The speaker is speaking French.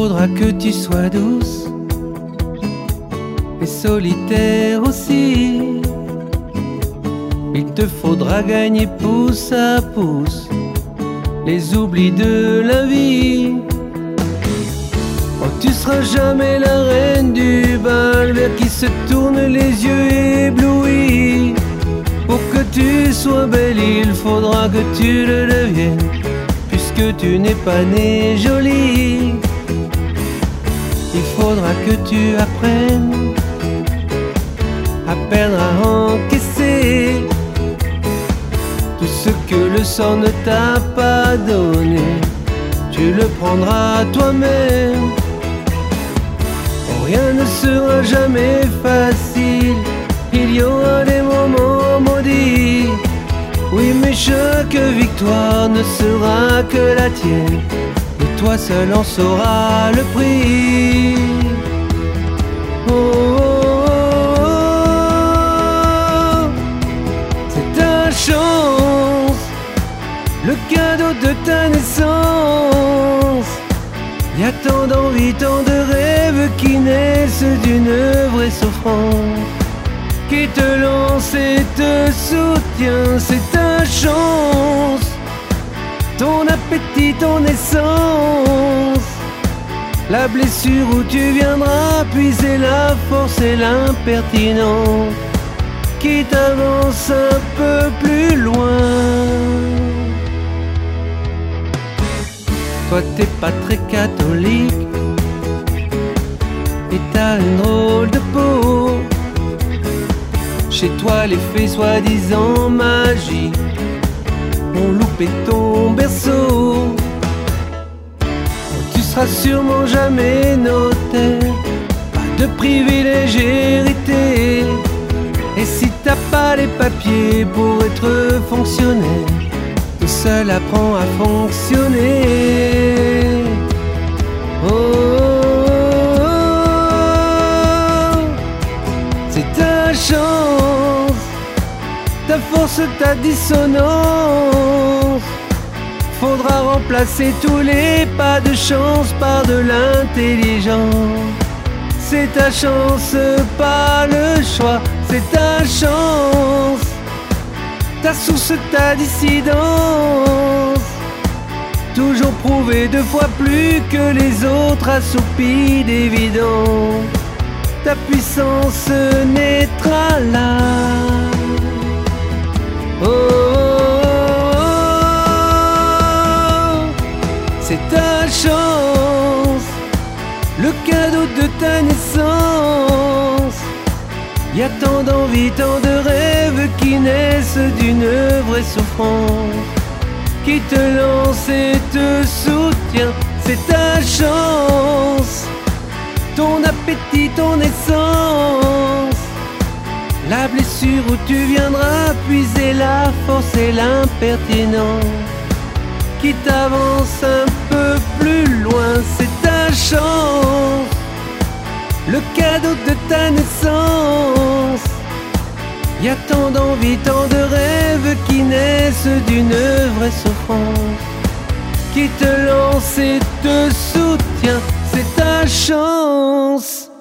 faudra que tu sois douce et solitaire aussi. Il te faudra gagner pouce à pouce les oublis de la vie. Oh, tu seras jamais la reine du bal vers qui se tournent les yeux éblouis. Pour que tu sois belle, il faudra que tu le deviennes, puisque tu n'es pas née jolie. Il faudra que tu apprennes à peine à encaisser tout ce que le sang ne t'a pas donné. Tu le prendras toi-même. Oh, rien ne sera jamais facile, il y aura des moments maudits. Oui, mais chaque victoire ne sera que la tienne, et toi seul en sauras le prix. Oh, oh, oh, oh. C'est ta chance, le cadeau de ta naissance. Y a tant d'envie, tant de rêves qui naissent d'une vraie souffrance, qui te lance et te soutient. C'est ta chance, ton appétit, ton essence, la blessure où tu viendras puiser la force et l'impertinence qui t'avance un peu plus loin. Toi t'es pas très catholique et t'as une drôle de peau. Chez toi les fées soi-disant magiques ont loupé ton berceau. Tu seras sûrement jamais notaire, pas de privilège hérité. Et si t'as pas les papiers pour être fonctionnaire, tout seul apprend à fonctionner. Oh, oh, oh. C'est ta chance, ta force, ta dissonance. Faudra remplacer tous les pas de chance par de l'intelligence. C'est ta chance, pas le choix. C'est ta chance, ta source, ta dissidence. Toujours prouver 2 fois plus que les autres, assoupi d'évidence. Ta puissance naîtra là. Oh, oh, oh, oh. C'est ta chance, le cadeau de ta naissance. Y a tant d'envie, tant de rêves qui naissent d'une vraie souffrance, qui te lance et te soutient. C'est ta chance, ton appétit, ton essence, la blessure où tu viendras puiser la force et l'impertinence qui t'avance un peu plus loin. C'est ta chance, le cadeau de ta naissance. Y a tant d'envie, tant de rêves qui naissent d'une vraie souffrance, qui te lance et te soutient. C'est ta chance.